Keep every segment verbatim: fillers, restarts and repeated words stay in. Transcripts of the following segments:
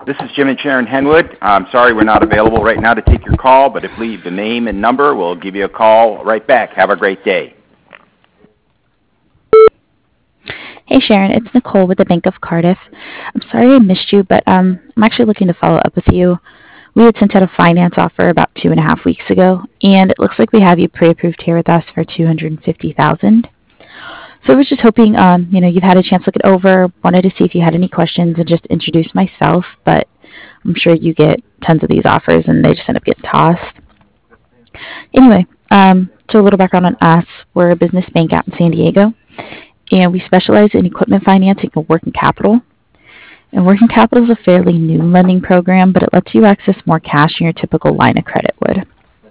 This is Jim and Sharon Henwood. I'm sorry we're not available right now to take your call, but if you leave the name and number, we'll give you a call right back. Have a great day. Hey Sharon, it's Nicole with the Bank of Cardiff. I'm sorry I missed you, but um, I'm actually looking to follow up with you. We had sent out a finance offer about two and a half weeks ago, and it looks like we have you pre-approved here with us for two hundred fifty thousand dollars. So I was just hoping, um, you know, you've had a chance to look it over, wanted to see if you had any questions and just introduce myself, but I'm sure you get tons of these offers and they just end up getting tossed. Anyway, um, so a little background on us. We're a business bank out in San Diego, and we specialize in equipment financing and working capital. And working capital is a fairly new lending program, but it lets you access more cash than your typical line of credit would.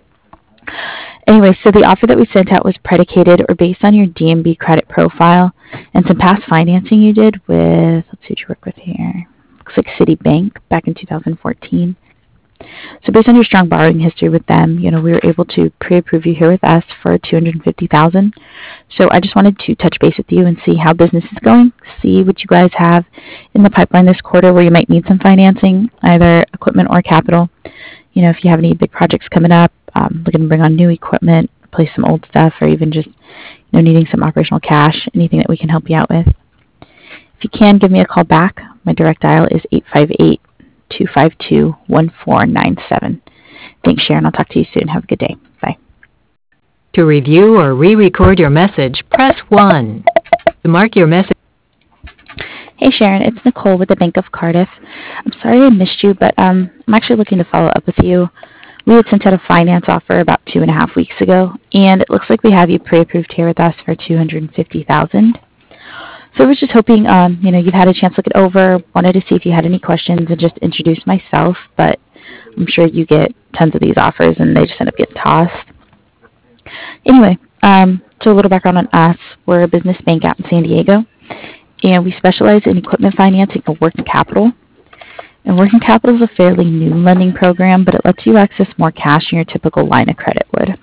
Anyway, so the offer that we sent out was predicated or based on your D M B credit profile and some past financing you did with, let's see what you work with here, looks like Citibank back in two thousand fourteen. So based on your strong borrowing history with them, you know, we were able to pre-approve you here with us for two hundred fifty thousand dollars. So I just wanted to touch base with you and see how business is going, see what you guys have in the pipeline this quarter where you might need some financing, either equipment or capital. You know, if you have any big projects coming up, um, looking to bring on new equipment, replace some old stuff, or even just, you know, needing some operational cash, anything that we can help you out with. If you can, give me a call back. My direct dial is eight five eight, two five two, one four nine seven. Thanks, Sharon. I'll talk to you soon. Have a good day. Bye. To review or re-record your message, press one. To mark your message. Hey Sharon, it's Nicole with the Bank of Cardiff. I'm sorry I missed you, but um, I'm actually looking to follow up with you. We had sent out a finance offer about two and a half weeks ago, and it looks like we have you pre-approved here with us for two hundred fifty thousand dollars. So I was just hoping, um, you know, you've had a chance to look it over, wanted to see if you had any questions and just introduce myself, but I'm sure you get tons of these offers and they just end up getting tossed. Anyway, um, so a little background on us. We're a business bank out in San Diego, and we specialize in equipment financing and working capital. And working capital is a fairly new lending program, but it lets you access more cash than your typical line of credit would.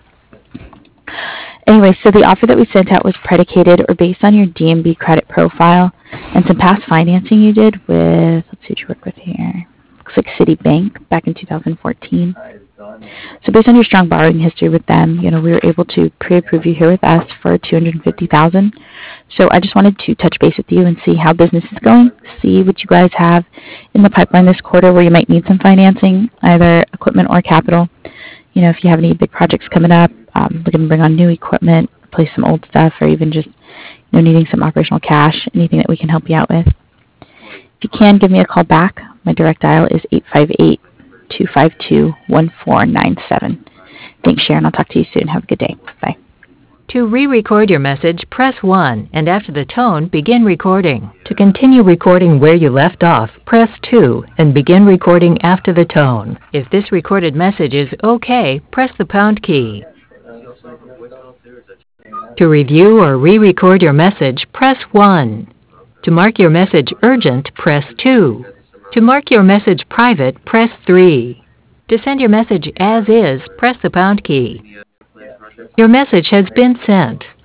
Anyway, so the offer that we sent out was predicated or based on your D M B credit profile and some past financing you did with, let's see what you work with here, looks like Citibank back in two thousand fourteen. So based on your strong borrowing history with them, you know, we were able to pre-approve you here with us for two hundred fifty thousand dollars. So I just wanted to touch base with you and see how business is going, see what you guys have in the pipeline this quarter where you might need some financing, either equipment or capital. You know, if you have any big projects coming up, um, looking to bring on new equipment, replace some old stuff, or even just, you know, needing some operational cash, anything that we can help you out with. If you can, give me a call back. My direct dial is eight five eight, two five two, one four nine seven. Thanks, Sharon. I'll talk to you soon. Have a good day. Bye. To re-record your message, press one, and after the tone, begin recording. To continue recording where you left off, press two, and begin recording after the tone. If this recorded message is okay, press the pound key. To review or re-record your message, press one. To mark your message urgent, press two. To mark your message private, press three. To send your message as is, press the pound key. Your message has been sent.